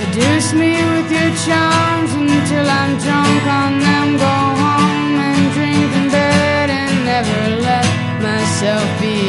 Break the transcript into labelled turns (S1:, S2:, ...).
S1: Seduce me with your charms until I'm drunk on them. Go home and drink in bed and never let myself be